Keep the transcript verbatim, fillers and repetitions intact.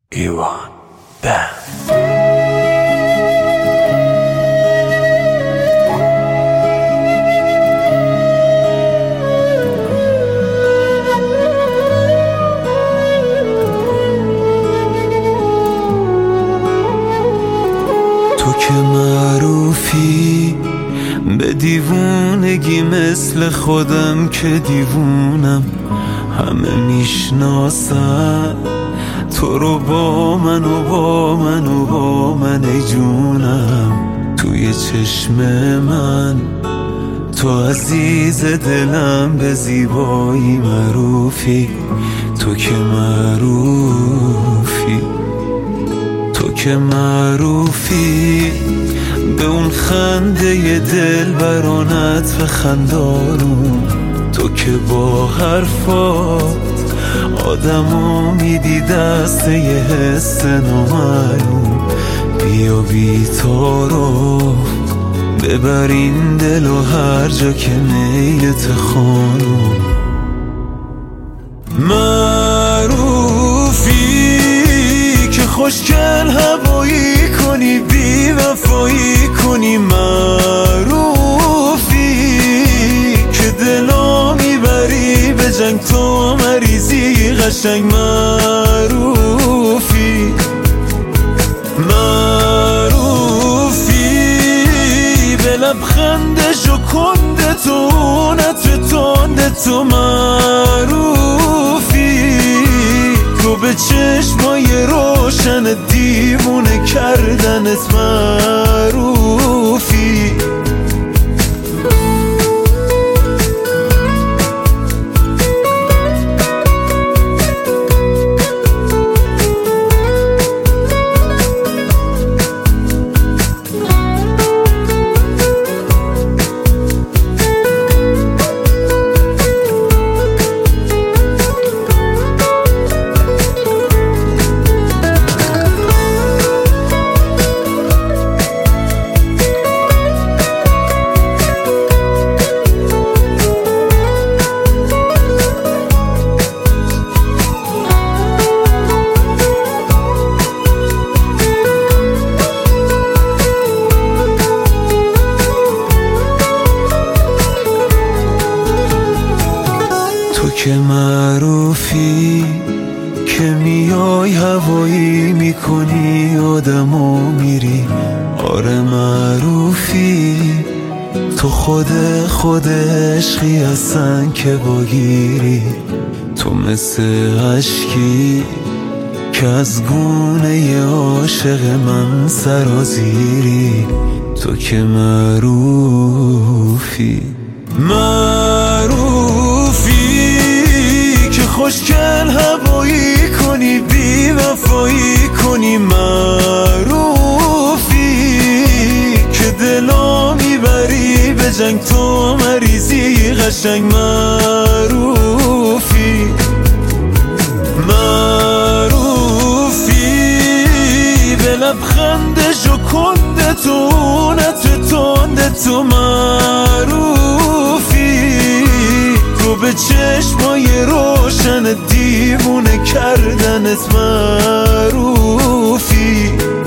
ایوان بند. تو که معروفی به دیوونگی مثل خودم که دیوونم، همه میشناسن تو رو با من و با من و با من ای جونم. توی چشم من تو عزیز دلم، به زیبایی معروفی. تو که معروفی تو که معروفی به اون خنده دل برانت و خندانون. تو که با حرفات آدمو میدی دست یه حس نامعلوم. بیا بی تو رو ببر این دل و هر جا که میلت خانوم. معروفی که خوشگل هوایی کنی، بی وفایی کنی. معروفی که دلا میبری به جنگ، تو مریضی قشنگ. معروفی معروفی به لبخند ژوکنده تو، نطر تنده تو. معروفی تو به چشمای روشن دیوونه کردنت. معروفی تو که معروفی که میای هوایی میکنی آدمو میری. آره معروفی تو خود خود عشقی هستن که باگیری. تو مثل عشقی که از گونه عاشق من سرازیری. تو که معروفی معروفی که خوشگل هوایی کنی، بی وفایی کنی. معروفی که دلا میبری به جنگ، تو مریضی قشنگ. معروفی معروفی به لبخند ژوکنده تو، نطر تنده تو. معروفی تو به چشمای روشن دیوونه کردنت. معروفی